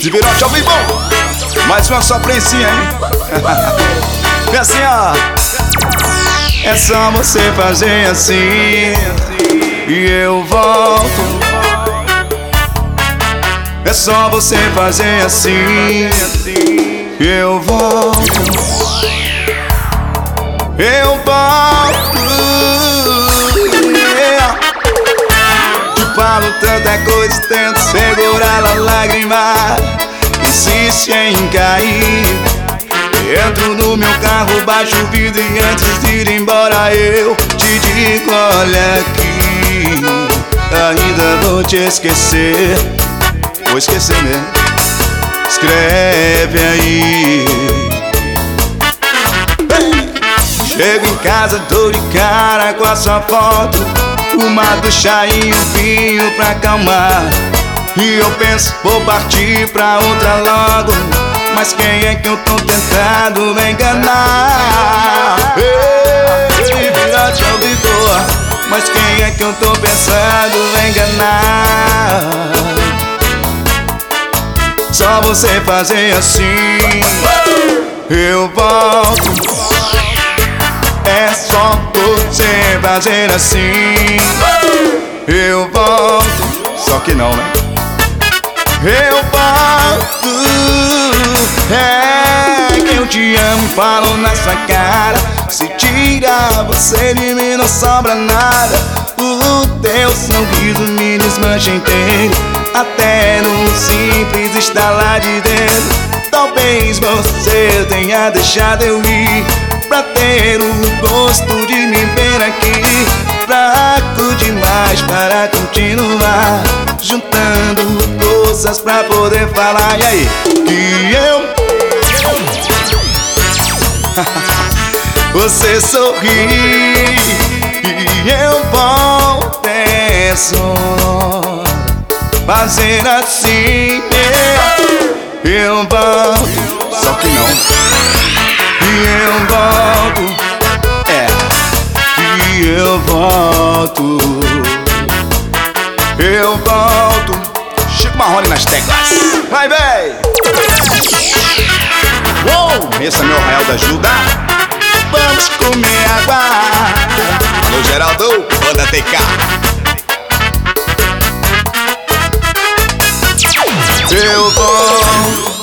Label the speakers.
Speaker 1: De Virote ao vivo. Mais uma sofrência, hein? E assim, ó. É só você fazer assim e eu volto. É só você fazer assim e eu volto. Eu volto. Te falo tanta coisa, tento segurar a lágrima. Insiste em cair. Entro no meu carro, baixo o vidro e antes de ir embora eu te digo, olha aqui, ainda vou te esquecer. Vou esquecer mesmo. Escreve aí. Chego em casa, dou de cara com a sua foto, uma ducha e um vinho pra acalmar. E eu penso, vou partir pra outra logo, mas quem é que eu tô tentando me enganar? Ei, Virote ao ouvidor, mas quem é que eu tô pensando em enganar? Só você fazer assim, eu volto. É só você fazer assim, eu volto. Só que não, né? Eu volto. É que eu te amo e falo na sua cara. Se tirar você de mim não sobra nada. O teu sorriso me desmancha inteiro, até num simples estalar de dedo. Talvez você tenha deixado eu ir pra ter o gosto de me ver aqui. Fraco demais para continuar, juntando forças pra poder falar. E aí? Que eu você sorri e eu volto. É só fazer assim, eu volto. Só que não. E eu volto. E eu volto. Eu volto. Chico Marrone nas teclas. Vai, véi! Uou! Esse é meu Arraial da Ajuda. Vamos comer água. Alô, Geraldo, banda TK. Eu volto.